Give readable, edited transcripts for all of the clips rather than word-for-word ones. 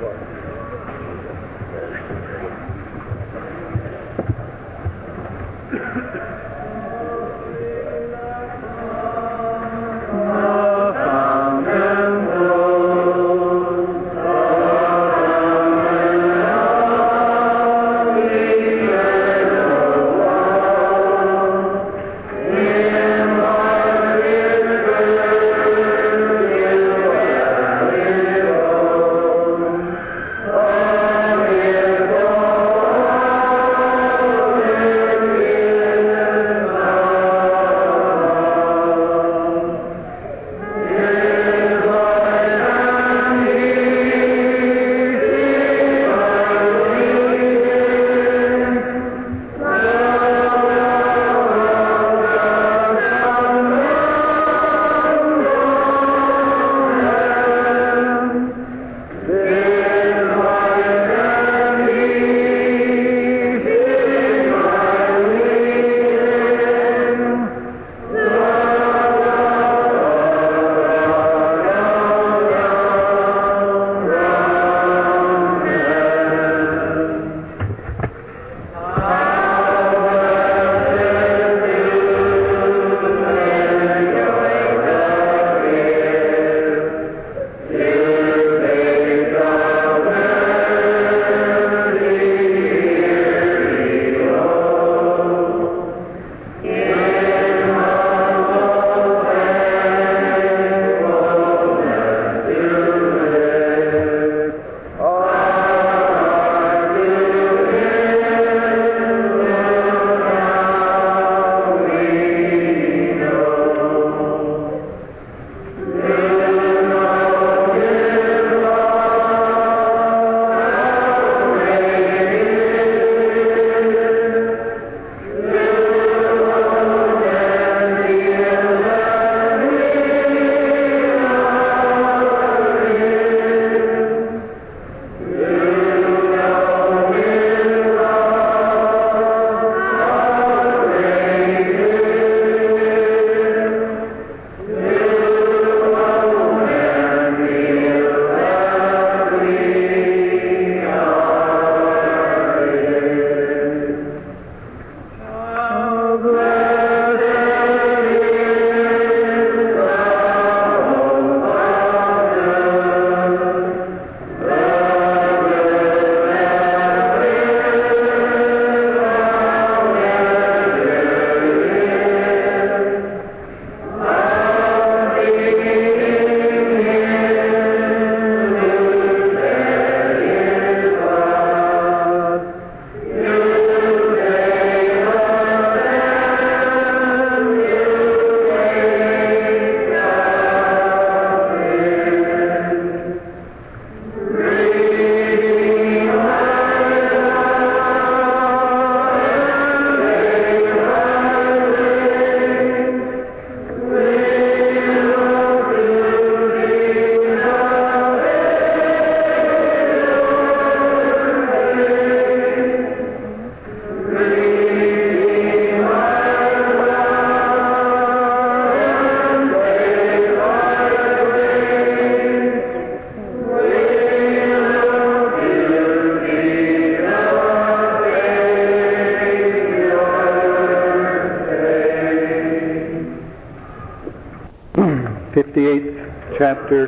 58th chapter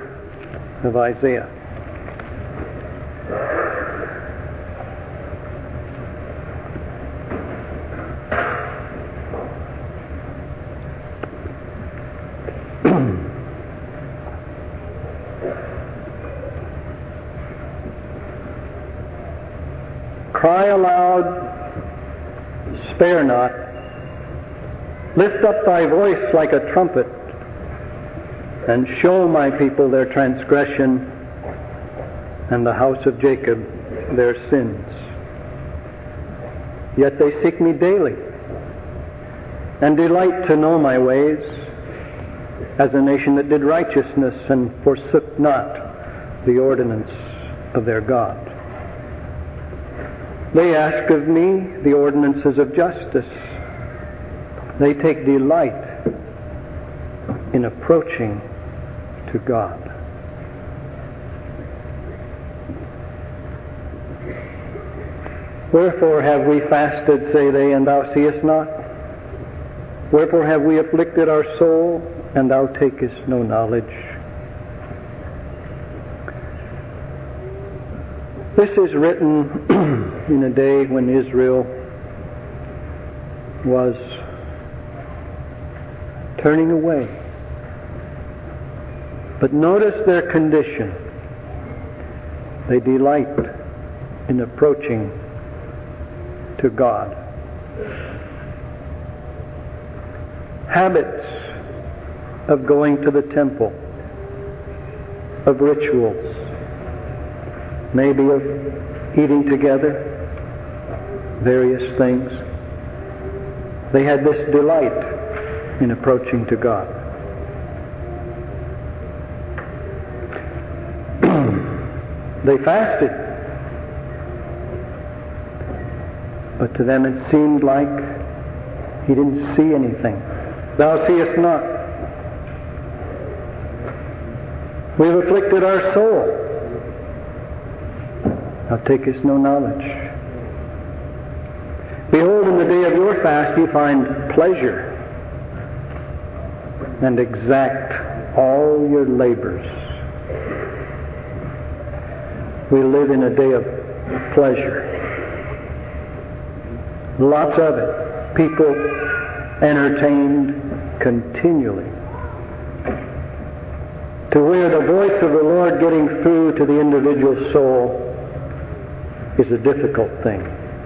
of Isaiah. Cry aloud, spare not. Lift up thy voice like a trumpet, and show my people their transgression, and the house of Jacob their sins. Yet they seek me daily, and delight to know my ways, as a nation that did righteousness and forsook not the ordinance of their God. They ask of me the ordinances of justice. They take delight in approaching to God. Wherefore have we fasted, say they, and thou seest not? Wherefore have we afflicted our soul, and thou takest no knowledge? This is written in a day when Israel was turning away. But notice their condition. They delight in approaching to God. Habits of going to the temple, of rituals, maybe of eating together, various things. They had this delight in approaching to God. They fasted, but to them it seemed like he didn't see anything. Thou seest not. We've afflicted our soul. Thou takest no knowledge. Behold, in the day of your fast you find pleasure, and exact all your labors. We live in a day of pleasure. Lots of it. People entertained continually. To where the voice of the Lord getting through to the individual soul is a difficult thing.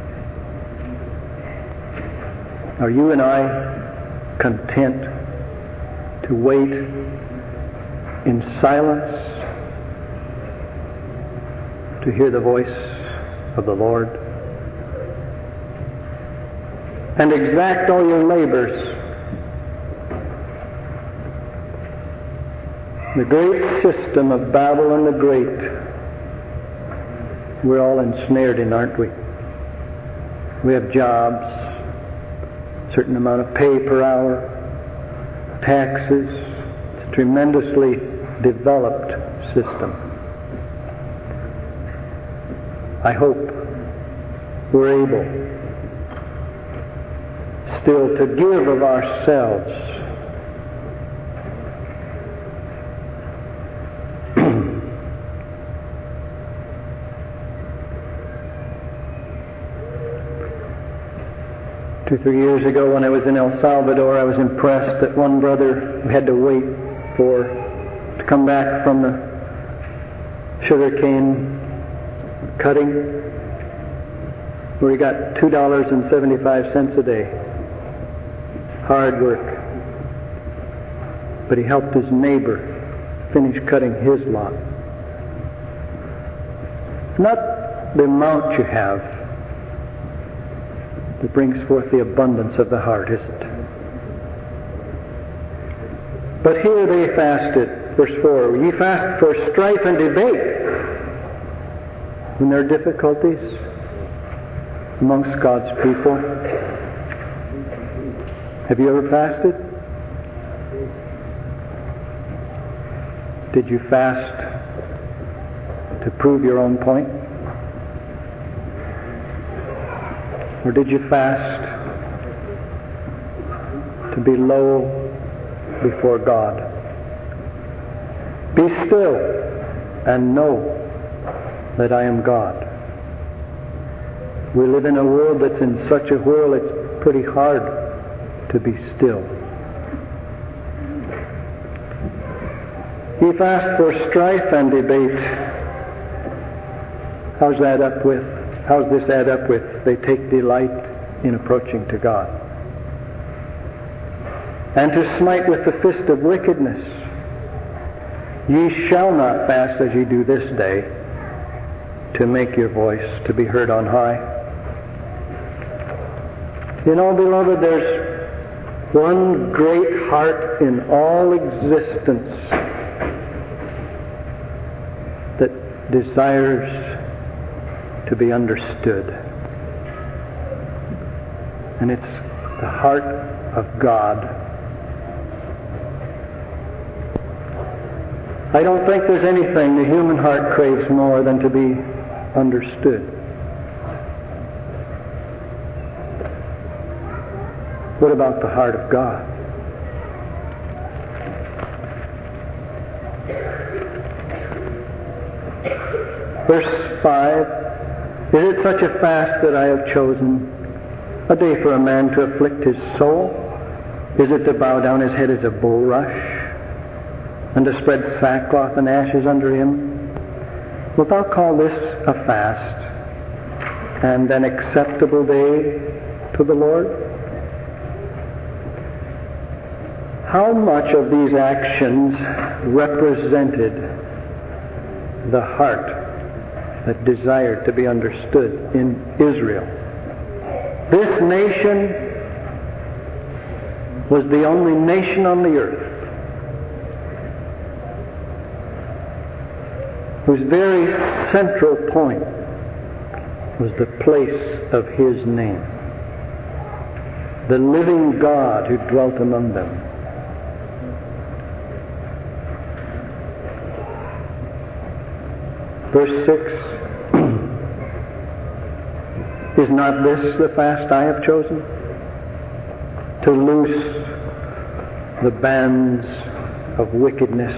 Are you and I content to wait in silence to hear the voice of the Lord? And exact all your labors. The great system of Babylon the Great, we're all ensnared in, aren't we? We have jobs, a certain amount of pay per hour, taxes. It's a tremendously developed system. I hope we're able still to give of ourselves Two, 3 years ago when I was in El Salvador, I was impressed that one brother had to wait to come back from the sugarcane cutting, where he got $2.75 a day. Hard work. But he helped his neighbor finish cutting his lot. It's not the amount you have that brings forth the abundance of the heart, is it? But here they fasted. Verse 4, ye fast for strife and debate. When there are difficulties amongst God's people. Have you ever fasted? Did you fast to prove your own point? Or did you fast to be low before God? Be still and know that I am God. We live in a world that's in such a whirl, it's pretty hard to be still. Ye fast for strife and debate. How's this add up with? They take delight in approaching to God. And to smite with the fist of wickedness. Ye shall not fast as ye do this day, to make your voice to be heard on high. You know, beloved, there's one great heart in all existence that desires to be understood. And it's the heart of God. I don't think there's anything the human heart craves more than to be understood. What about the heart of God? Verse 5, is it such a fast that I have chosen, a day for a man to afflict his soul? Is it to bow down his head as a bulrush, and to spread sackcloth and ashes under him? Wilt thou call this a fast, and an acceptable day to the Lord? How much of these actions represented the heart that desired to be understood in Israel? This nation was the only nation on the earth whose very central point was the place of His name, the living God who dwelt among them. Verse 6, is not this the fast I have chosen? To loose the bands of wickedness.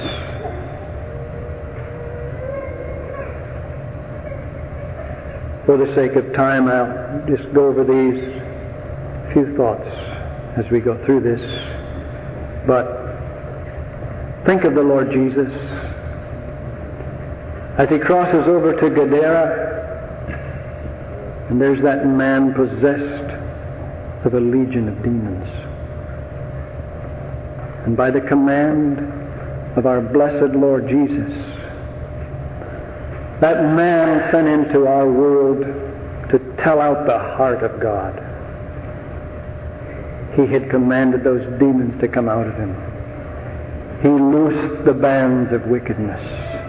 For the sake of time, I'll just go over these few thoughts as we go through this. But think of the Lord Jesus as He crosses over to Gadara, and there's that man possessed of a legion of demons. And by the command of our blessed Lord Jesus, that man sent into our world to tell out the heart of God. He had commanded those demons to come out of him. He loosed the bands of wickedness.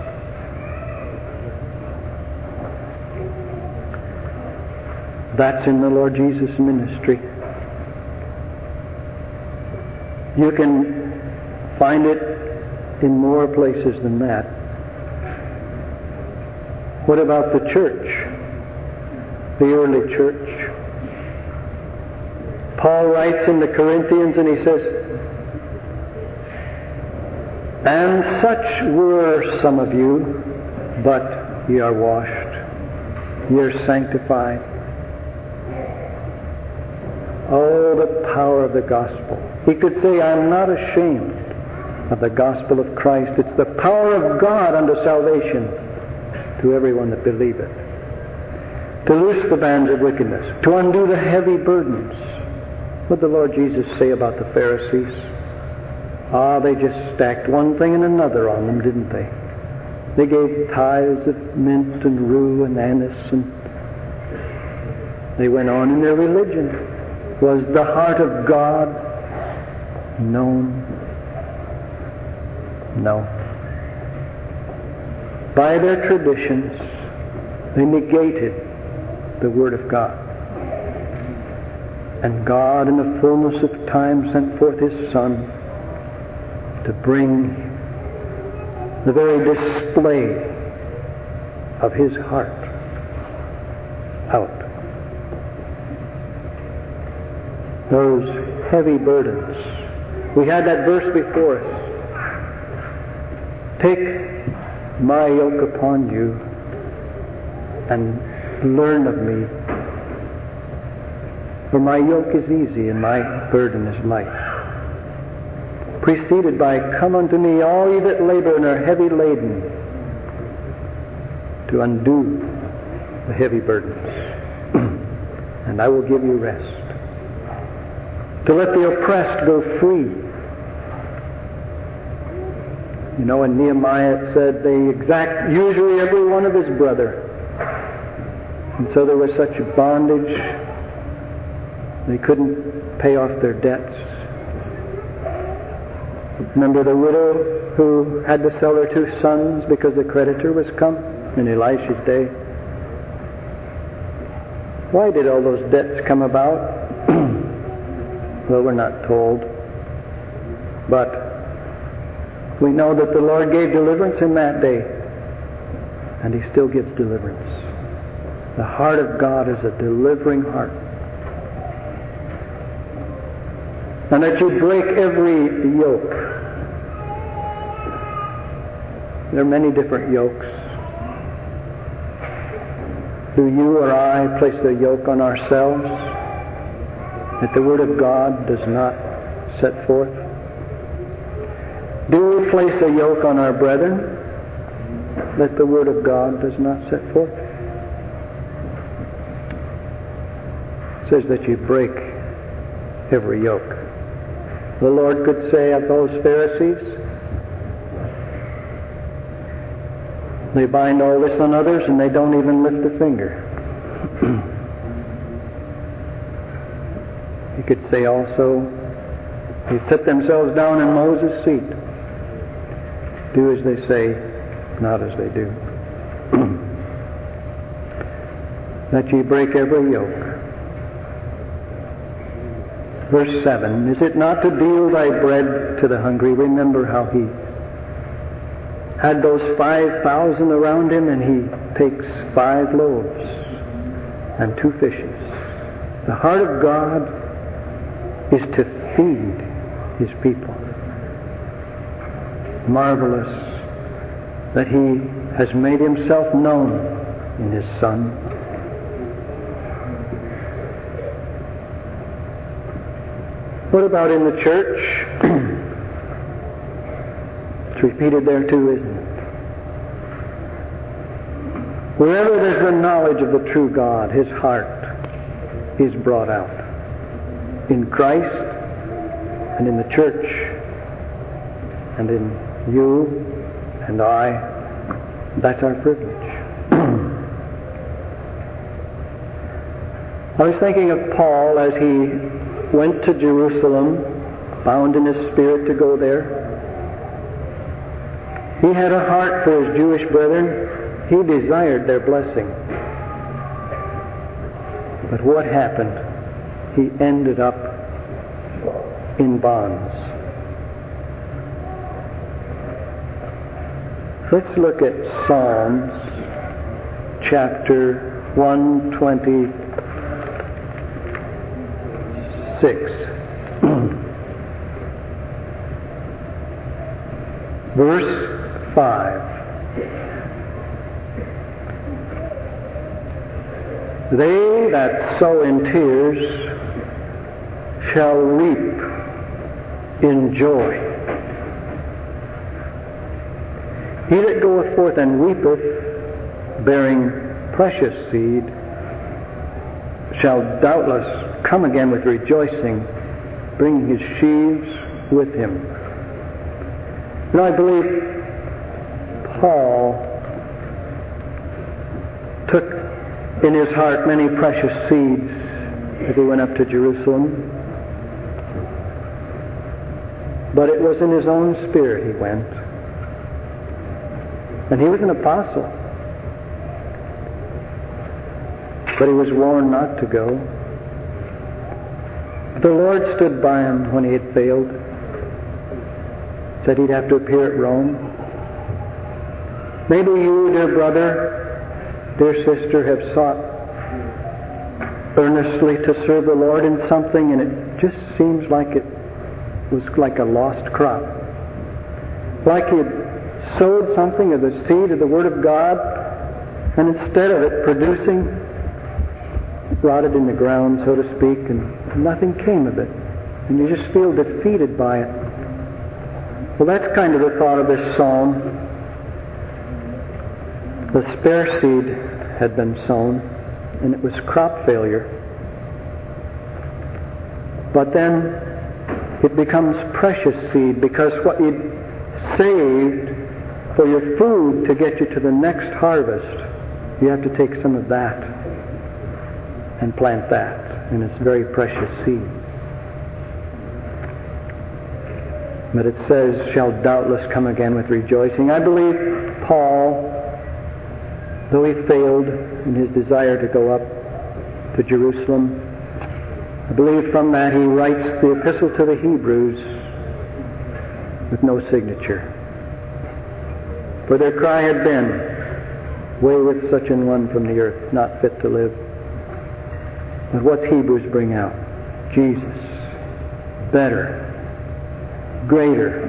That's in the Lord Jesus' ministry. You can find it in more places than that. What about the church? The early church? Paul writes in the Corinthians and he says, and such were some of you, but ye are washed, ye are sanctified. Oh, the power of the gospel. He could say, I'm not ashamed of the gospel of Christ. It's the power of God unto salvation to everyone that believeth. To loose the bands of wickedness, to undo the heavy burdens. What did the Lord Jesus say about the Pharisees? They just stacked one thing and another on them, didn't they? They gave tithes of mint and rue and anise, and they went on in their religion. Was the heart of God known? No. By their traditions, they negated the Word of God. And God, in the fullness of time, sent forth His Son to bring the very display of His heart out. Those heavy burdens. We had that verse before us. Take my yoke upon you and learn of me. For my yoke is easy and my burden is light. Preceded by, come unto me, all ye that labor and are heavy laden, to undo the heavy burdens. And I will give you rest. To let the oppressed go free. You know, in Nehemiah it said they exact usually every one of his brother. And so there was such a bondage, they couldn't pay off their debts. Remember the widow who had to sell her 2 sons because the creditor was come in Elisha's day? Why did all those debts come about? Well, we're not told. But we know that the Lord gave deliverance in that day. And He still gives deliverance. The heart of God is a delivering heart. and that you break every yoke. There are many different yokes. Do you or I place a yoke on ourselves that the Word of God does not set forth? Do we place a yoke on our brethren that the Word of God does not set forth? It says that you break every yoke. The Lord could say of those Pharisees, they bind all this on others and they don't even lift a finger. He could say also, they sit themselves down in Moses' seat. Do as they say, not as they do. That ye break every yoke. Verse 7, is it not to deal thy bread to the hungry? Remember how he had those 5,000 around him, and he takes 5 loaves and 2 fishes. The heart of God is to feed His people. Marvelous that He has made Himself known in His Son. What about in the church? It's repeated there too, isn't it? Wherever there's the knowledge of the true God, His heart is brought out. In Christ and in the church and in you and I, that's our privilege. I was thinking of Paul as he went to Jerusalem, bound in his spirit to go there. He had a heart for his Jewish brethren. He desired their blessing. But what happened? He ended up in bonds. Let's look at Psalms chapter 126. Verse 5. They that sow in tears shall reap in joy. He that goeth forth and weepeth, bearing precious seed, shall doubtless come again with rejoicing, bringing his sheaves with him. And I believe Paul took in his heart many precious seeds as he went up to Jerusalem. But it was in his own spirit he went. And he was an apostle. But he was warned not to go. The Lord stood by him when he had failed. Said he'd have to appear at Rome. Maybe you, dear brother, dear sister, have sought earnestly to serve the Lord in something, and it just seems like it was like a lost crop. Like you had sowed something of the seed of the Word of God, and instead of it producing, it rotted in the ground, so to speak, and nothing came of it. And you just feel defeated by it. Well, that's kind of the thought of this psalm. The spare seed had been sown, and it was crop failure. But then it becomes precious seed, because what you'd saved for your food to get you to the next harvest, you have to take some of that and plant that, and it's very precious seed. But it says, shall doubtless come again with rejoicing. I believe Paul, though he failed in his desire to go up to Jerusalem, I believe from that he writes the epistle to the Hebrews with no signature. For their cry had been, "Away with such an one from the earth, not fit to live." But what's Hebrews bring out? Jesus. better, greater.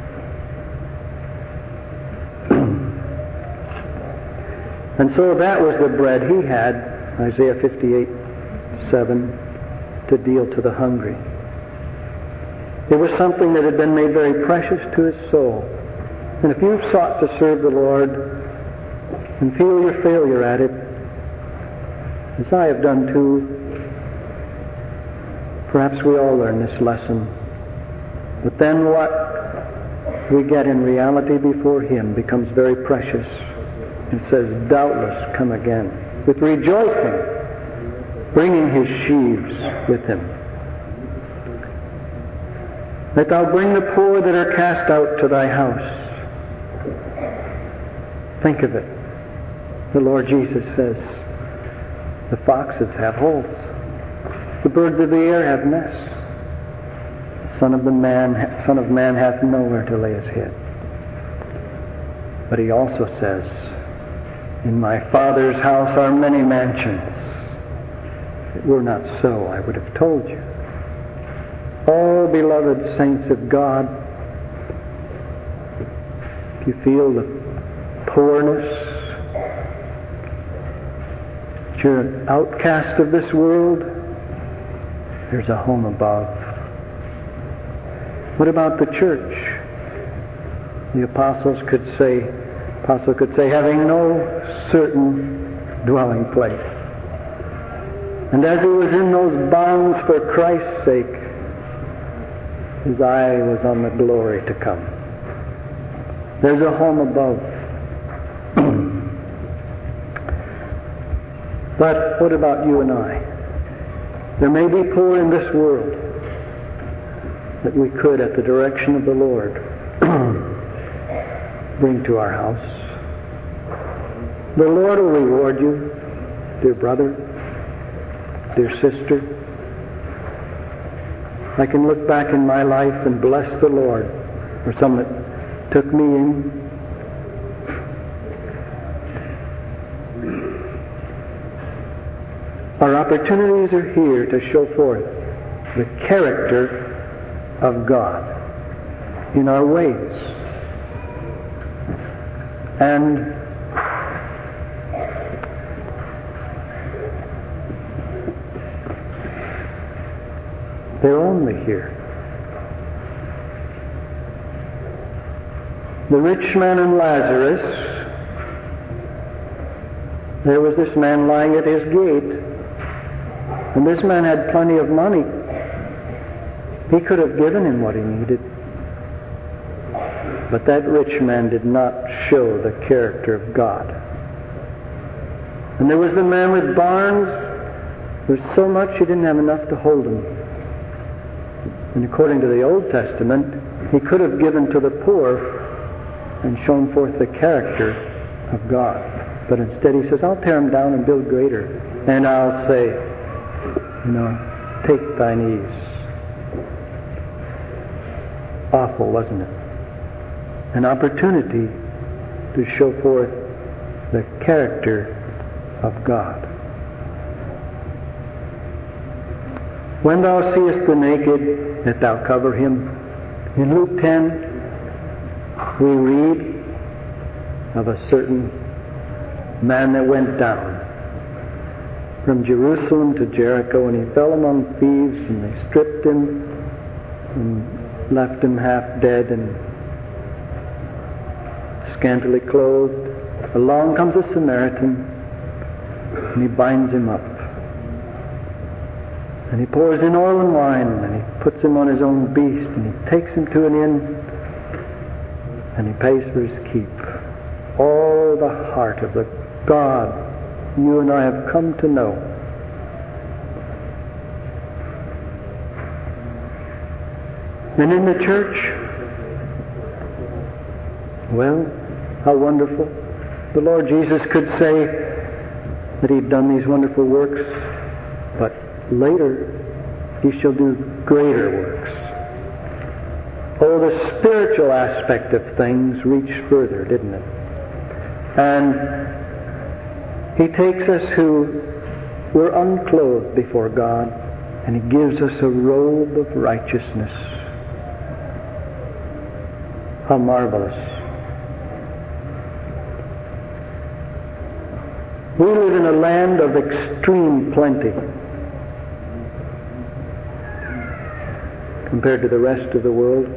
And so that was the bread he had, Isaiah 58:7, to deal to the hungry. It was something that had been made very precious to his soul. And if you've sought to serve the Lord and feel your failure at it, as I have done too, perhaps we all learn this lesson. But then what we get in reality before Him becomes very precious. It says, doubtless come again, with rejoicing, bringing his sheaves with him. That thou bring the poor that are cast out to thy house. Think of it. The Lord Jesus says, the foxes have holes. The birds of the air have nests. The Son of Man hath nowhere to lay his head. But he also says, in my Father's house are many mansions. If it were not so, I would have told you. Oh, beloved saints of God, if you feel the poorness, that you're an outcast of this world, there's a home above. What about the church? The apostle could say, having no certain dwelling place. And as he was in those bonds for Christ's sake, his eye was on the glory to come. There's a home above. But what about you and I? There may be poor in this world that we could, at the direction of the Lord, bring to our house. The Lord will reward you, dear brother, dear sister. I can look back in my life and bless the Lord for some that took me in. Our opportunities are here to show forth the character of God in our ways. And they're only here. The rich man and Lazarus, there was this man lying at his gate, and this man had plenty of money. He could have given him what he needed. But that rich man did not show the character of God. And there was the man with barns. There was so much he didn't have enough to hold him. And according to the Old Testament, he could have given to the poor and shown forth the character of God. But instead he says, I'll tear them down and build greater. And I'll say, take thine ease. Awful, wasn't it? An opportunity to show forth the character of God. When thou seest the naked, that thou cover him. In Luke 10, we read of a certain man that went down from Jerusalem to Jericho, and he fell among thieves, and they stripped him and left him half dead and scantily clothed. Along comes a Samaritan, and he binds him up. And he pours in oil and wine, and he puts him on his own beast, and he takes him to an inn, and he pays for his keep. All the heart of the God you and I have come to know. And in the church, well, how wonderful. The Lord Jesus could say that He'd done these wonderful works, but later He shall do greater works. Oh, the spiritual aspect of things reached further, didn't it? And He takes us who were unclothed before God, And He gives us a robe of righteousness. How marvelous. We live in a land of extreme plenty compared to the rest of the world.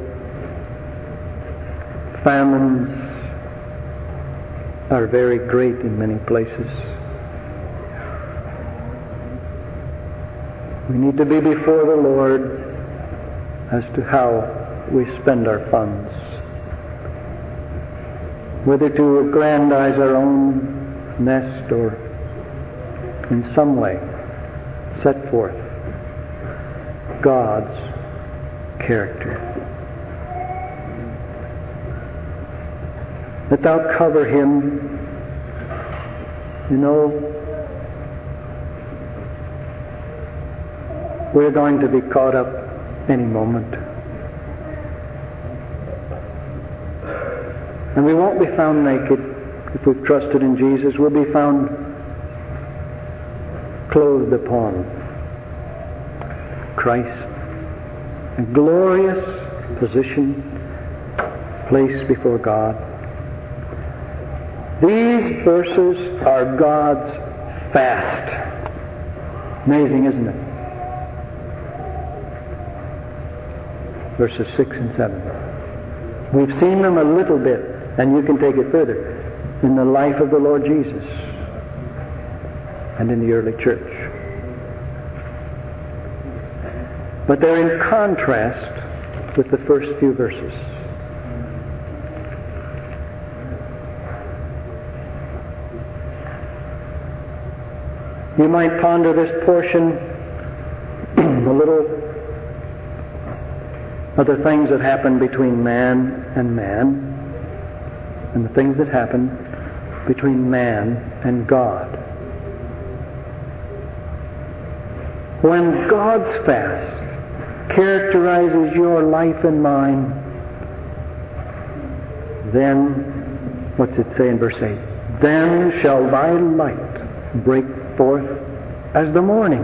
Famines are very great in many places. We need to be before the Lord as to how we spend our funds. Whether to aggrandize our own nest or in some way set forth God's character. That thou cover him, you know, we're going to be caught up any moment. And we won't be found naked if we've trusted in Jesus. We'll be found clothed upon Christ. A glorious position, place before God. These verses are God's fast. Amazing, isn't it? Verses 6 and 7. We've seen them a little bit, and you can take it further, in the life of the Lord Jesus and in the early church. But they're in contrast with the first few verses. You might ponder this portion a little of the things that happen between man and the things that happen between man and God. When God's fast characterizes your life and mine, then, what's it say in verse 8? Then shall thy light break forth as the morning,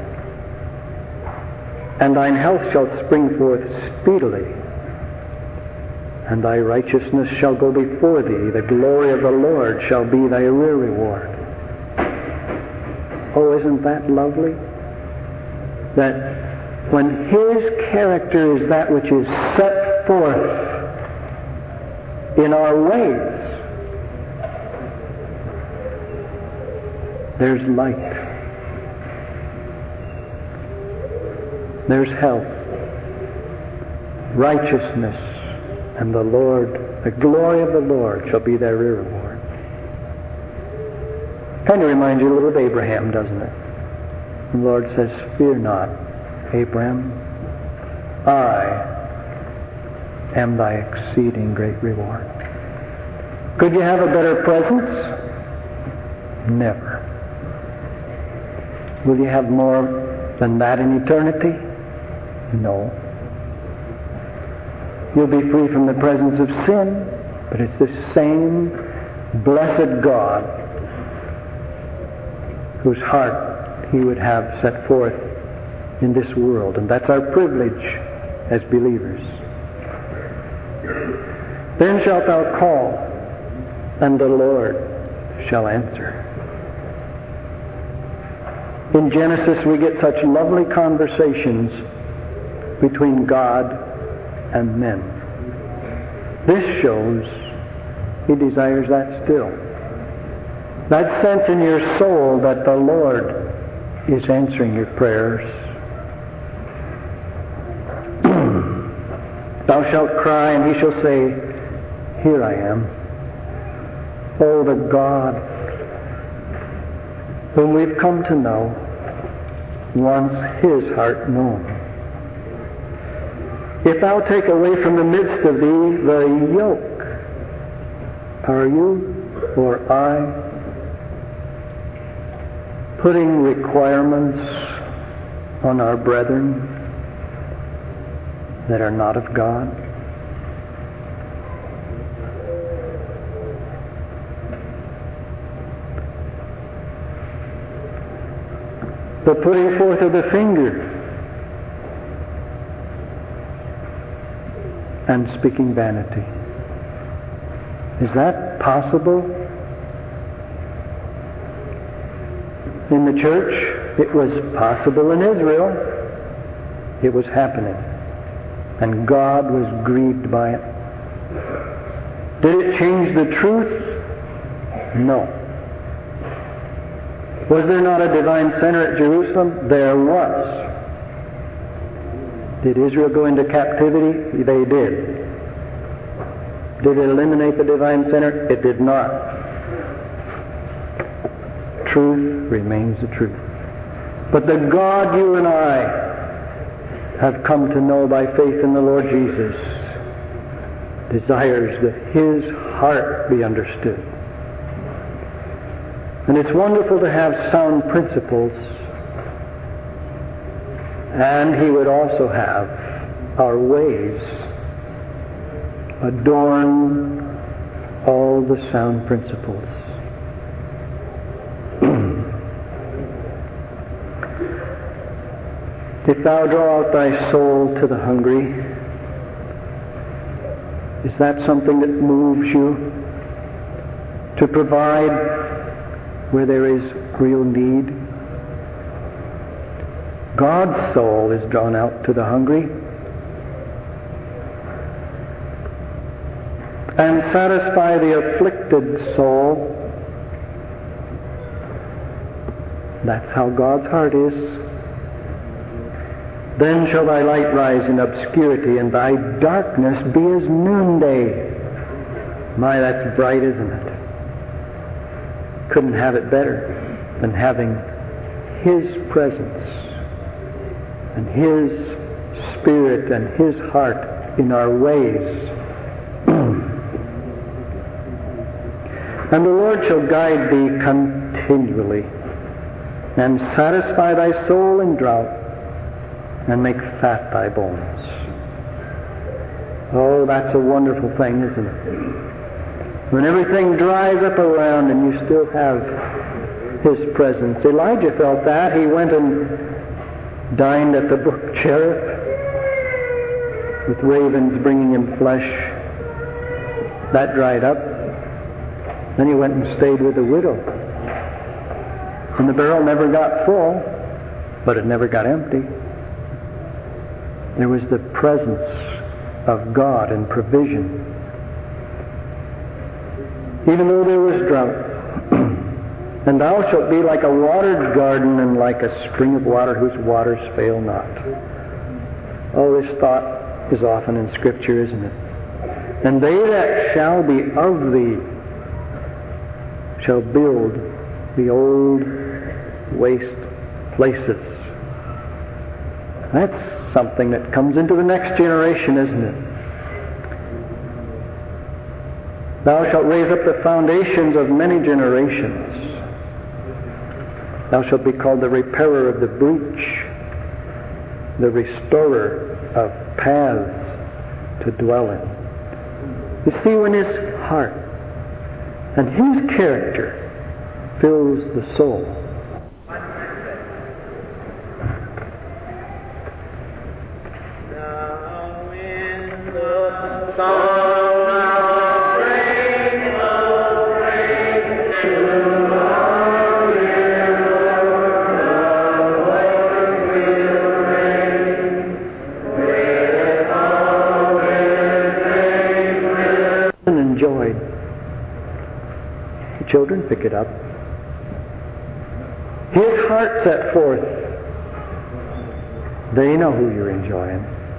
and thine health shall spring forth speedily, and thy righteousness shall go before thee. The glory of the Lord shall be thy rear reward. Oh, isn't that lovely? That when His character is that which is set forth in our ways, there's light. There's health, righteousness, and the Lord, the glory of the Lord shall be their rear reward. Kind of reminds you a little of Abraham, doesn't it? The Lord says, fear not, Abraham, I am thy exceeding great reward. Could you have a better presence? Never. Will you have more than that in eternity? No. You'll be free from the presence of sin, but it's the same blessed God whose heart He would have set forth in this world. And that's our privilege as believers. Then shalt thou call, and the Lord shall answer. In Genesis we get such lovely conversations between God and men. This shows He desires that still. That sense in your soul that the Lord is answering your prayers. Thou shalt cry, and He shall say, here I am. Oh, the God whom we've come to know wants His heart known. If thou take away from the midst of thee the yoke, are you or I putting requirements on our brethren that are not of God? The putting forth of the finger and speaking vanity. Is that possible? In the church, it was possible in Israel. It was happening. And God was grieved by it. Did it change the truth? No. Was there not a divine center at Jerusalem? There was. Did Israel go into captivity? They did. Did it eliminate the divine center? It did not. Truth remains the truth. But the God you and I have come to know by faith in the Lord Jesus desires that His heart be understood. And it's wonderful to have sound principles, and He would also have our ways adorn all the sound principles. If thou draw out thy soul to the hungry, is that something that moves you to provide where there is real need? God's soul is drawn out to the hungry and satisfy the afflicted soul. That's how God's heart is. Then shall thy light rise in obscurity, and thy darkness be as noonday. My, that's bright, isn't it? Couldn't have it better than having His presence and His Spirit and His heart in our ways. And the Lord shall guide thee continually, and satisfy thy soul in drought, and make fat thy bones. Oh, that's a wonderful thing, isn't it? When everything dries up around and you still have His presence. Elijah felt that. He went and dined at the brook Cherith with ravens bringing him flesh. That dried up. Then he went and stayed with the widow. And the barrel never got full, but it never got empty. There was the presence of God and provision. Even though there was drought. And thou shalt be like a watered garden and like a spring of water whose waters fail not. Oh, this thought is often in Scripture, isn't it? And they that shall be of thee shall build the old waste places. That's something that comes into the next generation, isn't it? Thou shalt raise up the foundations of many generations. Thou shalt be called the repairer of the breach, the restorer of paths to dwell in. You see, when His heart and His character fills the soul, children pick it up. His heart set forth. They know who you're enjoying.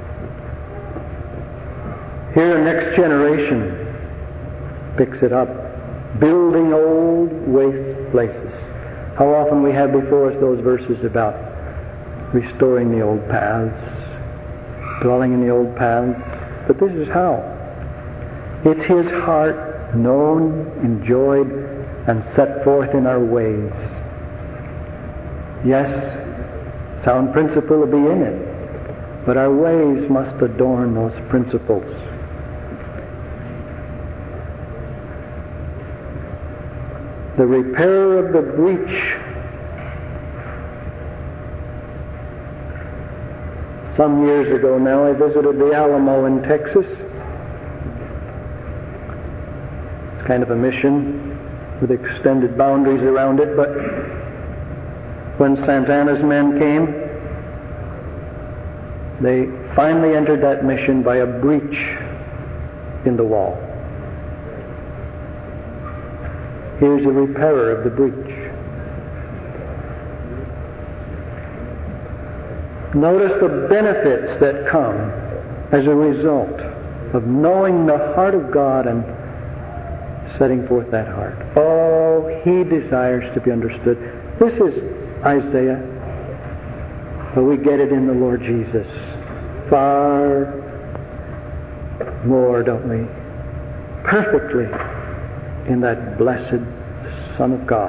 Here, the next generation picks it up. Building old waste places. How often we have before us those verses about restoring the old paths, dwelling in the old paths. But this is how. It's His heart known, enjoyed, and set forth in our ways. Yes, sound principle will be in it, but our ways must adorn those principles. The repairer of the breach. Some years ago now, I visited the Alamo in Texas. kind of a mission with extended boundaries around it, but when Santana's men came, they finally entered that mission by a breach in the wall. Here's a repairer of the breach. Notice the benefits that come as a result of knowing the heart of God and setting forth that heart. Oh, He desires to be understood. This is Isaiah, but we get it in the Lord Jesus. Far more, don't we? Perfectly in that blessed Son of God.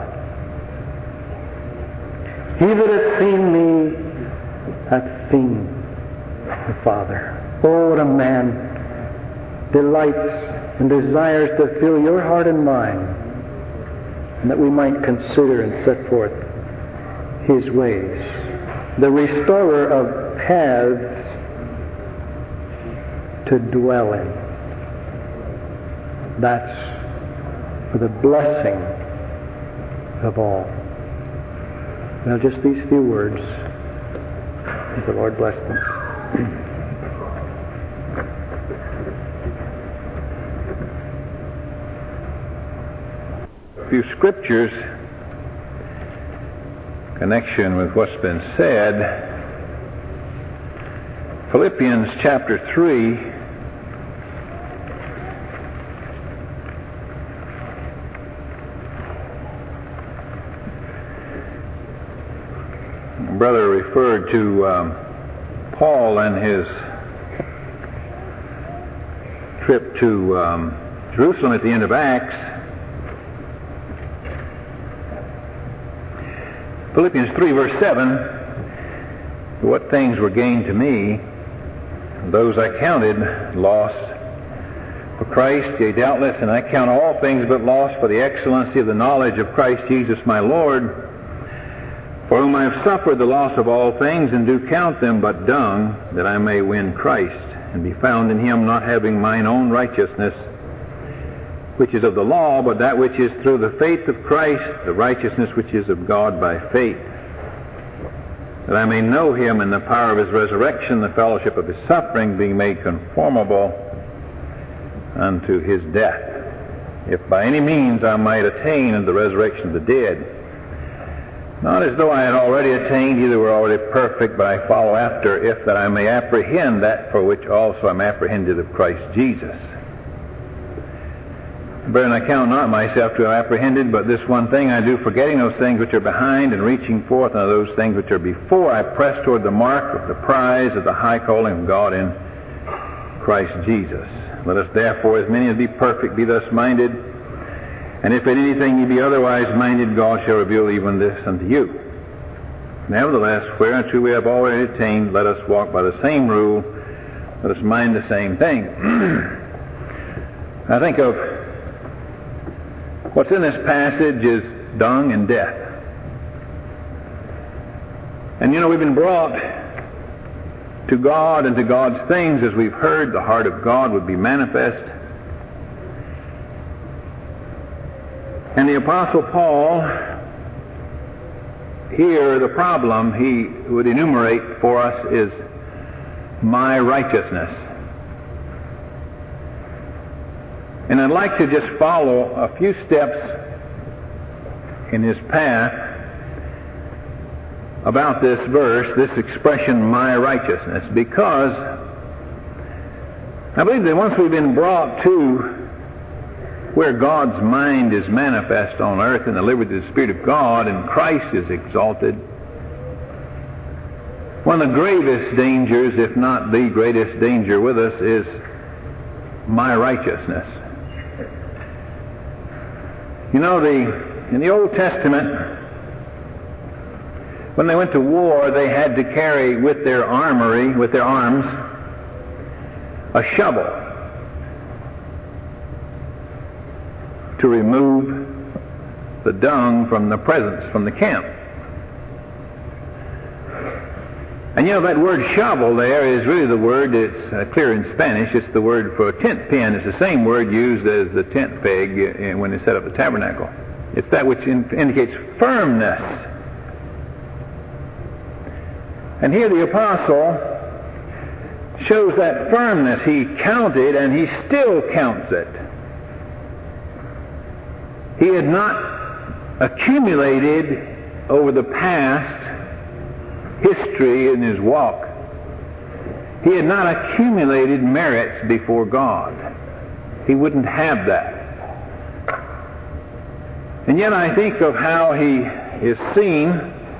He that hath seen me hath seen the Father. Oh, what a man delights and desires to fill your heart and mine, and that we might consider and set forth His ways. The restorer of paths to dwell in. That's for the blessing of all. Now, just these few words. May the Lord bless them. A few scriptures in connection with what's been said. Philippians chapter 3. Brother referred to Paul and his trip to Jerusalem at the end of Acts. Philippians 3 verse 7, what things were gained to me, those I counted loss for Christ, yea, doubtless, and I count all things but loss for the excellency of the knowledge of Christ Jesus my Lord, for whom I have suffered the loss of all things, and do count them but dung, that I may win Christ, and be found in Him, not having mine own righteousness, which is of the law, but that which is through the faith of Christ, the righteousness which is of God by faith, that I may know Him in the power of His resurrection, the fellowship of His suffering, being made conformable unto His death, if by any means I might attain unto the resurrection of the dead. Not as though I had already attained, either were already perfect, but I follow after, if that I may apprehend that for which also I'm apprehended of Christ Jesus. Brethren, I count not myself to have apprehended, but this one thing I do, forgetting those things which are behind, and reaching forth unto those things which are before, I press toward the mark of the prize of the high calling of God in Christ Jesus. Let us therefore, as many as be perfect, be thus minded. And if in anything ye be otherwise minded, God shall reveal even this unto you. Nevertheless, whereunto we have already attained, let us walk by the same rule, let us mind the same thing. I think of what's in this passage is dung and death. And you know, we've been brought to God and to God's things, as we've heard, the heart of God would be manifest. And the Apostle Paul, here the problem he would enumerate for us is my righteousness. And I'd like to just follow a few steps in his path about this verse, this expression, my righteousness, because I believe that once we've been brought to where God's mind is manifest on earth in the liberty of the Spirit of God and Christ is exalted, one of the gravest dangers, if not the greatest danger with us, is my righteousness. You know, in the Old Testament, when they went to war, they had to carry with their armory, with their arms, a shovel to remove the dung from the presence, from the camp. And you know, that word shovel there is really the word, it's clear in Spanish, it's the word for tent pin. It's the same word used as the tent peg when they set up the tabernacle. It's that which indicates firmness. And here the apostle shows that firmness. He counted and he still counts it. He had not accumulated over the past history in his walk. He had not accumulated merits before God. He wouldn't have that. And yet I think of how he is seen.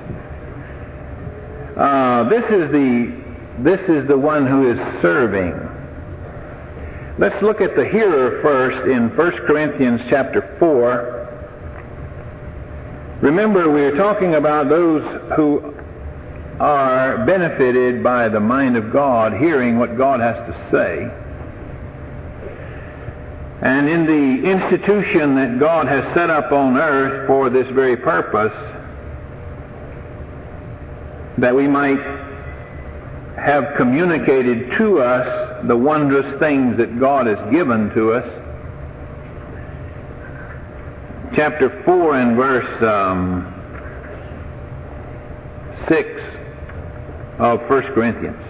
This is the one who is serving. Let's look at the hearer first in 1 Corinthians chapter 4. Remember, we are talking about those who are benefited by the mind of God, hearing what God has to say. And in the institution that God has set up on earth for this very purpose, that we might have communicated to us the wondrous things that God has given to us. Chapter 4 and verse 6 of 1 Corinthians.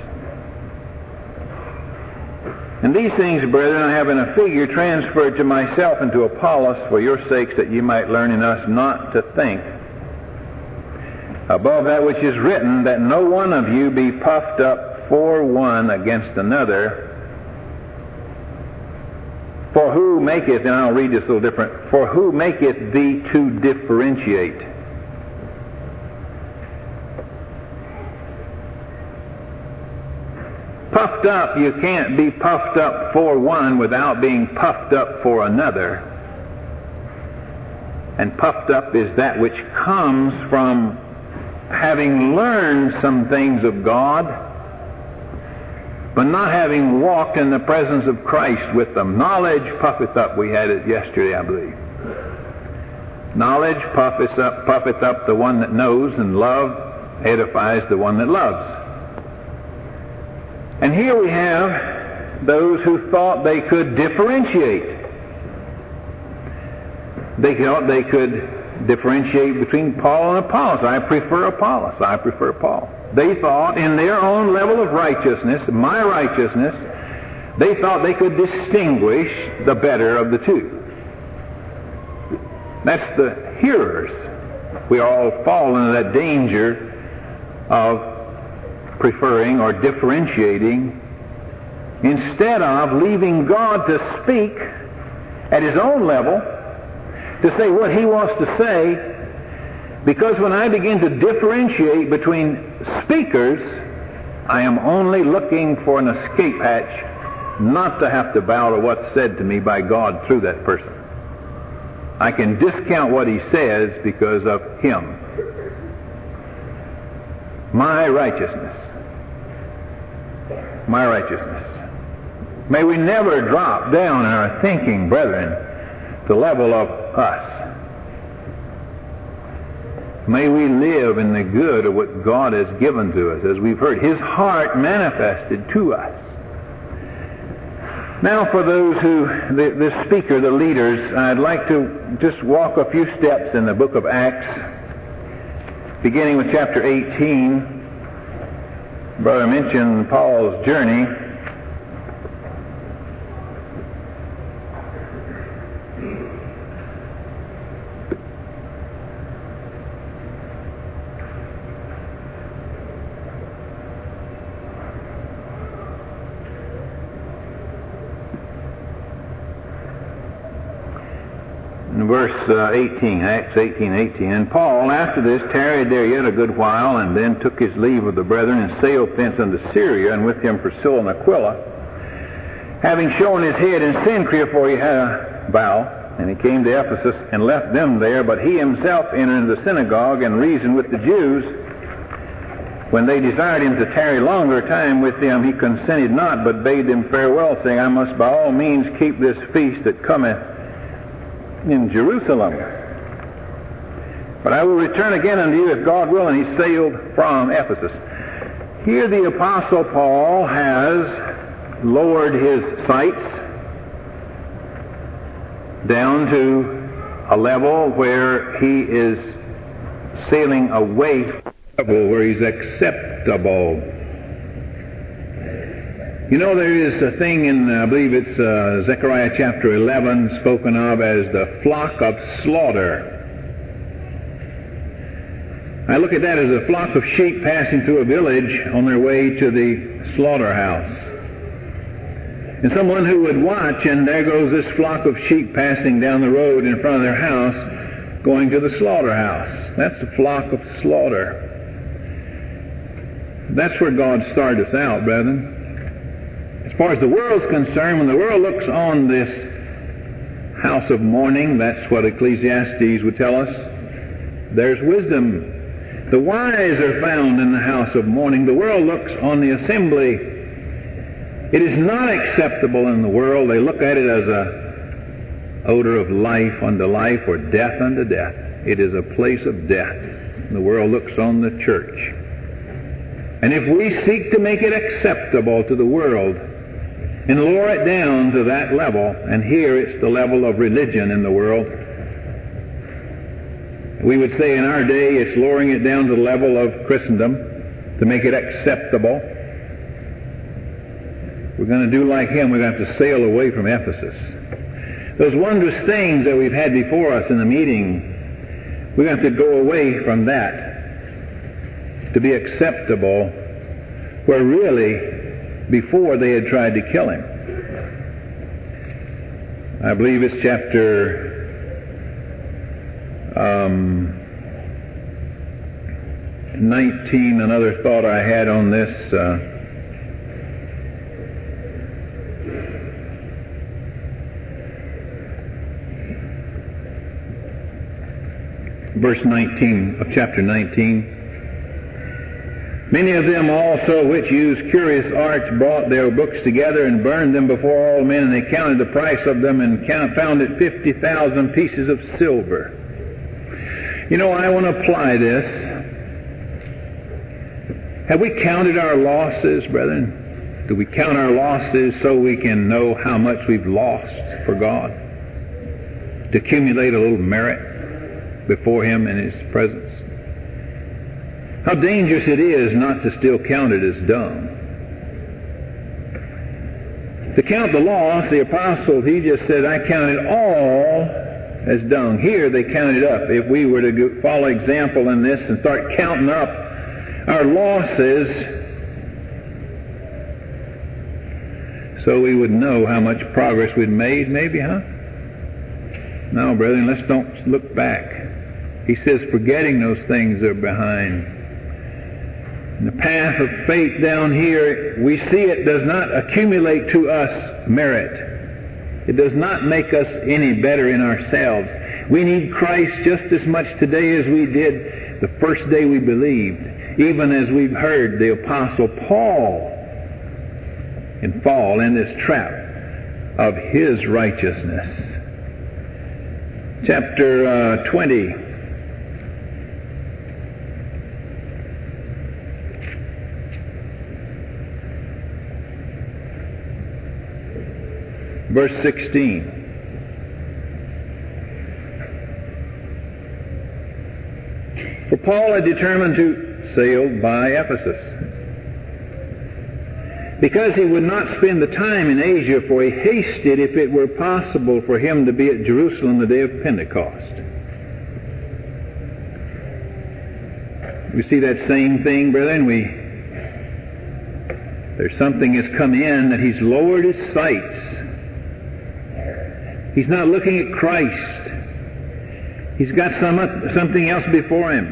And these things, brethren, I have in a figure transferred to myself and to Apollos for your sakes, that ye might learn in us not to think above that which is written, that no one of you be puffed up for one against another. For who maketh, and I'll read this a little different, for who maketh thee to differentiate? Puffed up, you can't be puffed up for one without being puffed up for another. And puffed up is that which comes from having learned some things of God, but not having walked in the presence of Christ with them. Knowledge puffeth up. We had it yesterday, I believe. Knowledge puffeth up the one that knows, and love edifies the one that loves. And here we have those who thought they could differentiate. They thought they could differentiate between Paul and Apollos. I prefer Apollos. I prefer Paul. They thought in their own level of righteousness, my righteousness, they thought they could distinguish the better of the two. That's the hearers. We all fall into that danger of preferring or differentiating instead of leaving God to speak at His own level, to say what He wants to say, because when I begin to differentiate between speakers, I am only looking for an escape hatch, not to have to bow to what's said to me by God through that person. I can discount what he says because of him. My righteousness. My righteousness. May we never drop down in our thinking, brethren, to the level of us. May we live in the good of what God has given to us, as we've heard, His heart manifested to us. Now for those who, the speaker, the leaders, I'd like to just walk a few steps in the book of Acts, beginning with chapter 18. Brother mentioned Paul's journey. In verse 18, Acts 18:18, and Paul after this tarried there yet a good while, and then took his leave of the brethren, and sailed thence unto Syria, and with him Priscilla and Aquila, having shown his head in Cenchrea, for he had a vow. And he came to Ephesus and left them there, but he himself entered into the synagogue and reasoned with the Jews. When they desired him to tarry longer time with them, he consented not, but bade them farewell, saying, I must by all means keep this feast that cometh in Jerusalem. But I will return again unto you if God will. And he sailed from Ephesus. Here the Apostle Paul has lowered his sights down to a level where he is sailing away from the level where he's acceptable. You know, there is a thing in, I believe it's Zechariah chapter 11, spoken of as the flock of slaughter. I look at that as a flock of sheep passing through a village on their way to the slaughterhouse. And someone who would watch, and there goes this flock of sheep passing down the road in front of their house, going to the slaughterhouse. That's the flock of slaughter. That's where God started us out, brethren. As far as the world's concerned, when the world looks on this house of mourning, that's what Ecclesiastes would tell us, there's wisdom. The wise are found in the house of mourning. The world looks on the assembly. It is not acceptable in the world. They look at it as a odor of life unto life or death unto death. It is a place of death. The world looks on the church. And if we seek to make it acceptable to the world and lower it down to that level, and here it's the level of religion in the world, we would say in our day it's lowering it down to the level of Christendom to make it acceptable. We're going to do like him. We're going to have to sail away from Ephesus. Those wondrous things that we've had before us in the meeting, we're going to have to go away from that to be acceptable, where really before they had tried to kill him. I believe it's chapter 19, another thought I had on this. Verse 19 of chapter 19. Many of them also which used curious arts brought their books together and burned them before all men, and they counted the price of them and found it 50,000 pieces of silver. You know, I want to apply this. Have we counted our losses, brethren? Do we count our losses so we can know how much we've lost for God? To accumulate a little merit before Him in His presence? How dangerous it is not to still count it as dung. To count the loss, the apostle, he just said, I count it all as dung. Here they counted up. If we were to follow example in this and start counting up our losses, so we would know how much progress we'd made, maybe, huh? No, brethren, let's don't look back. He says, forgetting those things that are behind. And the path of faith down here, we see it does not accumulate to us merit. It does not make us any better in ourselves. We need Christ just as much today as we did the first day we believed, even as we've heard the Apostle Paul and fall in this trap of his righteousness. Chapter 20. Verse 16. For Paul had determined to sail by Ephesus, because he would not spend the time in Asia, for he hasted if it were possible for him to be at Jerusalem the day of Pentecost. We see that same thing, brethren. There's something has come in that he's lowered his sights. He's not looking at Christ. He's got something else before him.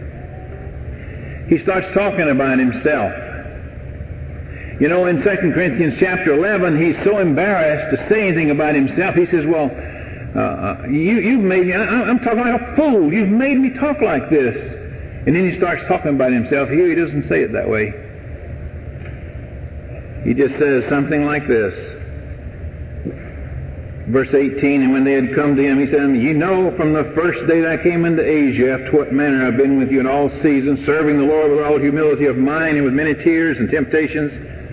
He starts talking about himself. You know, in 2 Corinthians chapter 11, he's so embarrassed to say anything about himself. He says, well, you've made me, I'm talking like a fool. You've made me talk like this. And then he starts talking about himself. Here he doesn't say it that way. He just says something like this. Verse 18, and when they had come to him, he said, "You know from the first day that I came into Asia, after what manner I've been with you in all seasons, serving the Lord with all humility of mind and with many tears and temptations."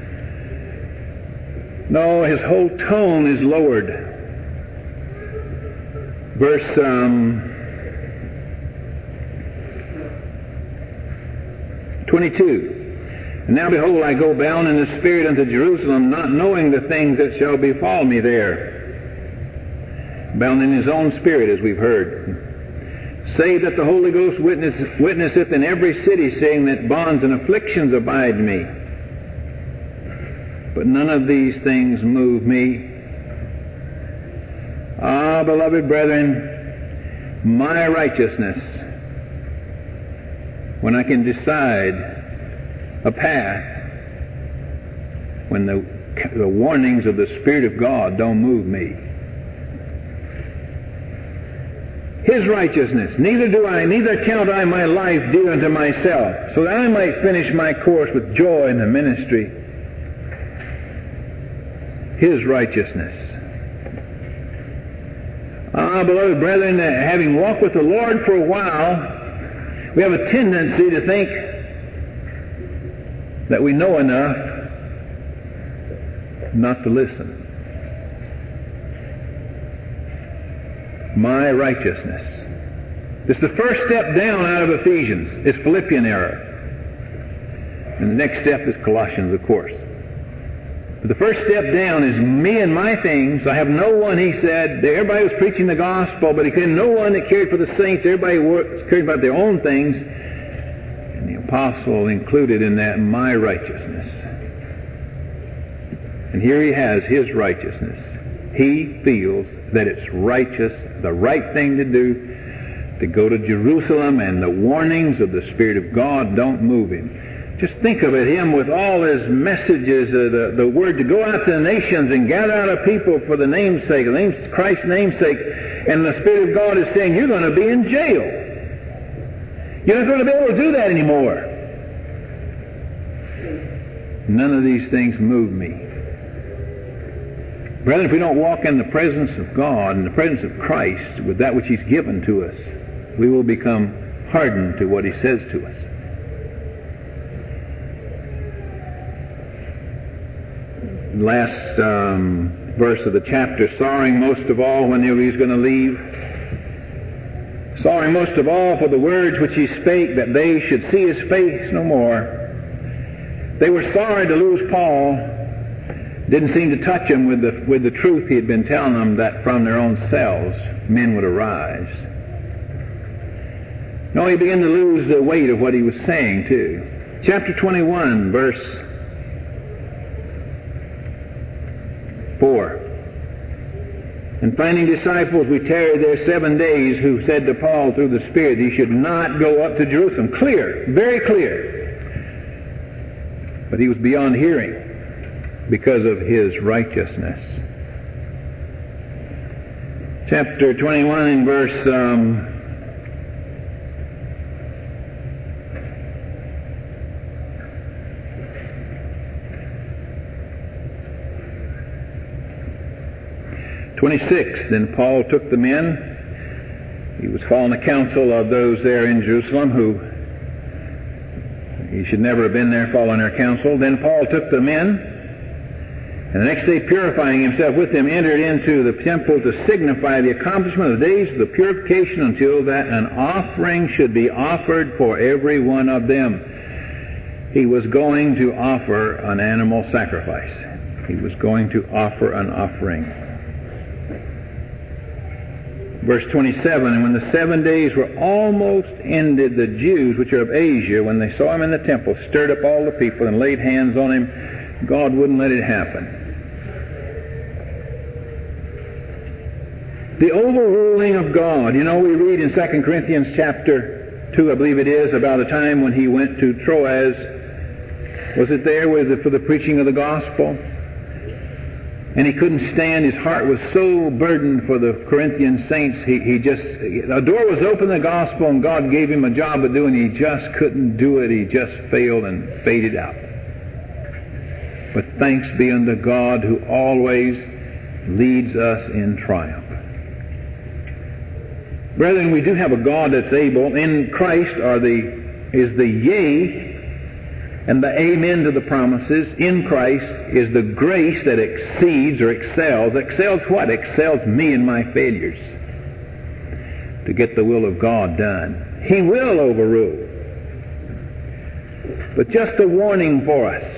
No, his whole tone is lowered. Verse 22. "And now behold, I go bound in the Spirit unto Jerusalem, not knowing the things that shall befall me there." Bound in his own spirit, as we've heard. "Save that the Holy Ghost witnesseth in every city, saying that bonds and afflictions abide me. But none of these things move me." Ah, beloved brethren, my righteousness, when I can decide a path, when the warnings of the Spirit of God don't move me. His righteousness, neither count I my life dear unto myself, so that I might finish my course with joy in the ministry. His righteousness. Ah, beloved brethren, having walked with the Lord for a while, we have a tendency to think that we know enough not to listen. My righteousness. This is the first step down out of Ephesians. It's Philippian error. And the next step is Colossians, of course. But the first step down is me and my things. I have no one, he said. Everybody was preaching the gospel, but he had no one that cared for the saints. Everybody cared about their own things. And the apostle included in that my righteousness. And here he has his righteousness. He feels that it's righteous, the right thing to do, to go to Jerusalem, and the warnings of the Spirit of God don't move him. Just think of it, him with all his messages, the word to go out to the nations and gather out a people for the name's sake, Christ's namesake, and the Spirit of God is saying, you're going to be in jail. You're not going to be able to do that anymore. None of these things move me. Brethren, if we don't walk in the presence of God, in the presence of Christ, with that which He's given to us, we will become hardened to what He says to us. Last verse of the chapter, sorrowing most of all when He was going to leave. Sorrowing most of all for the words which He spake, that they should see His face no more. They were sorry to lose Paul. Didn't seem to touch them with the truth he had been telling them, that from their own selves men would arise. No, he began to lose the weight of what he was saying too. Chapter 21, verse 4. And finding disciples, we tarried there 7 days, who said to Paul through the Spirit, he should not go up to Jerusalem. Clear, very clear. But he was beyond hearing, because of his righteousness. Chapter 21 in verse 26. Then Paul took the men. He was following the counsel of those there in Jerusalem who he should never have been there, following their counsel. Then Paul took the men, and the next day, purifying himself with them, entered into the temple to signify the accomplishment of the days of the purification, until that an offering should be offered for every one of them. He was going to offer an animal sacrifice. He was going to offer an offering. Verse 27, and when the 7 days were almost ended, the Jews which are of Asia, when they saw him in the temple, stirred up all the people and laid hands on him. God wouldn't let it happen. The overruling of God. You know, we read in 2 Corinthians chapter 2, I believe it is, about a time when he went to Troas. Was it there for the preaching of the gospel? And he couldn't stand. His heart was so burdened for the Corinthian saints. A door was open to the gospel, and God gave him a job of doing it. He just couldn't do it. He just failed and faded out. But thanks be unto God, who always leads us in triumph. Brethren, we do have a God that's able. In Christ is the yea and the amen to the promises. In Christ is the grace that exceeds or excels. Excels what? Excels me and my failures to get the will of God done. He will overrule. But just a warning for us.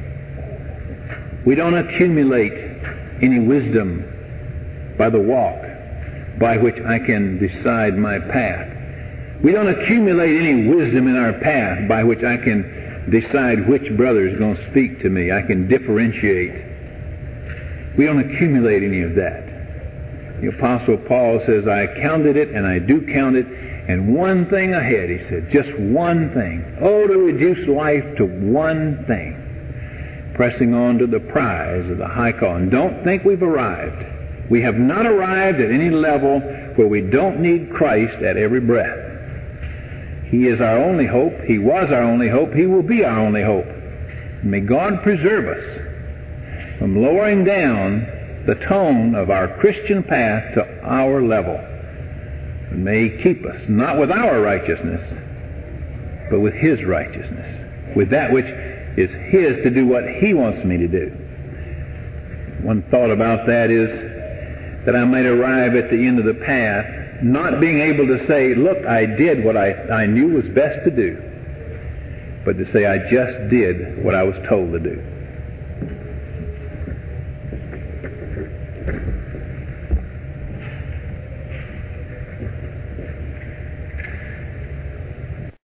We don't accumulate any wisdom by the walk by which I can decide my path. We don't accumulate any wisdom in our path by which I can decide which brother is going to speak to me. I can differentiate. We don't accumulate any of that. The Apostle Paul says, I counted it, and I do count it, and one thing ahead, he said, just one thing. Oh, to reduce life to one thing. Pressing on to the prize of the high call. And don't think we've arrived. We have not arrived at any level where we don't need Christ at every breath. He is our only hope. He was our only hope. He will be our only hope. May God preserve us from lowering down the tone of our Christian path to our level. And may He keep us, not with our righteousness, but with His righteousness, with that which is His to do what He wants me to do. One thought about that is that I might arrive at the end of the path not being able to say, look, I did what I knew was best to do, but to say I just did what I was told to do.